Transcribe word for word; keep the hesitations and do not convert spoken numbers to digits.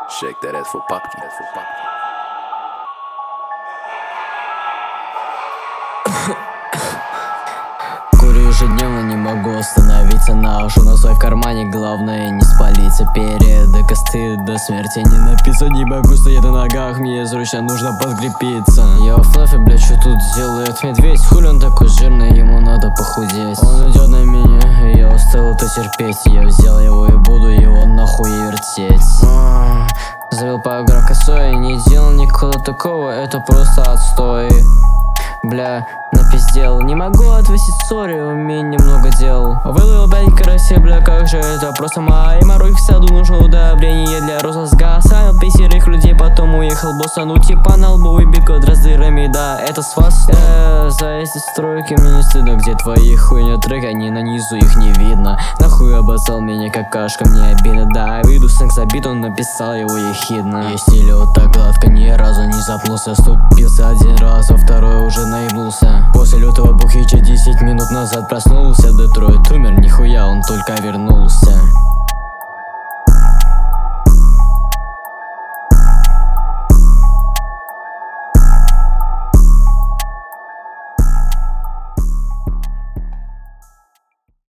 Shake that ass for Popki. Курю ежедневно, не могу остановиться. Ношу на свой в кармане, главное не спалиться. Перед косты до смерти не написать. Не могу стоять на ногах, мне срочно нужно подкрепиться. Я в флафе, бля, что тут делает медведь? Хули он такой жирный, ему надо похудеть. Он идет на меня, я устал это терпеть. Я взял его и буду его нахуй вертеть. Завел по игра косой, не делал никуда такого, это просто отстой. Бля, напиздел, не могу отвесить, сори, у меня немного дел. Вылил пять карасей, бля, как же это просто май. Морой в саду, нужно удобрение для розыска. Оставил пятерых людей, потом уехал босса. Ну типа на лбу бегут раздырами, да, это с вас. э, За эти стройки мне не стыдно, где твои хуйня трек, они на низу, их не видно. Нахуй обоссал меня какашка, мне обидно, да. Выйду сэнк забит, он написал его ехидно. Я стилю вот так гладко, ни разу не запнулся. Ступился один раз, во второй уже наебнулся. После лютого бухича десять минут назад проснулся. Детройт умер, нихуя, он только вернулся.